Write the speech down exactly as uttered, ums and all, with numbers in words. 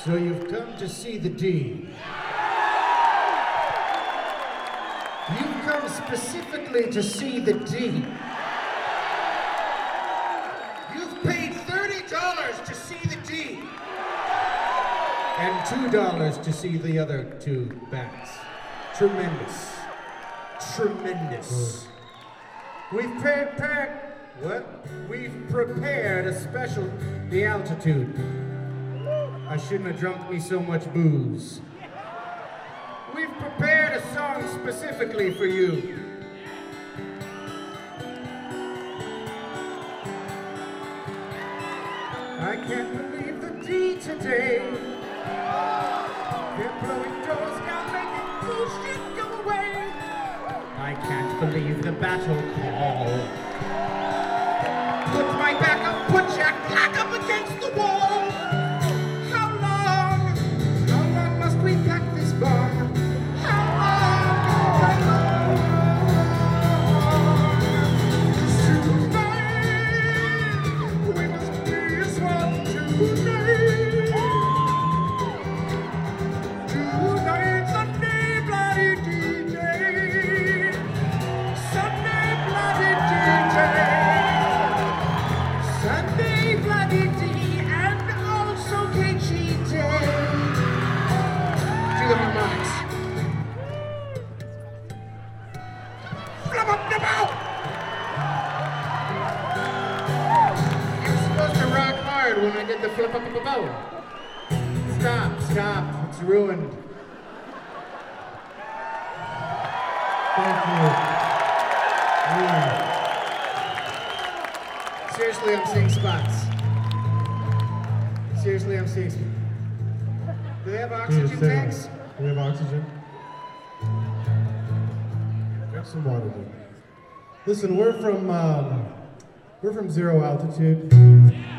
So you've come to see the D. You've come specifically to see the D. You've paid thirty dollars to see the D. And two dollars to see the other two bands. Tremendous. Tremendous. We've prepared, what? We've prepared a special, the altitude. I shouldn't have drunk me so much booze. We've prepared a song specifically for you. I can't believe the D today. They're blowing doors now, making bullshit go away. I can't believe the battle call. Put my back up, put Jack Black up against the wall. How long, how long must we pack this bomb? How long, how long? Tonight, we must be as one tonight. Tonight, Sunday, bloody D J. Sunday, bloody D J. Sunday, bloody D, and also K G J. Do the harmonics. Flub up the bow! You're supposed to rock hard when I did the flip up the bow. Stop, stop, it's ruined. Thank you. Yeah. Seriously, I'm seeing spots. Seriously, I'm seeing spots. Do they have oxygen Yes, tanks? uh, We have oxygen. Drink some water, dude. Listen, we're from um, we're from zero altitude.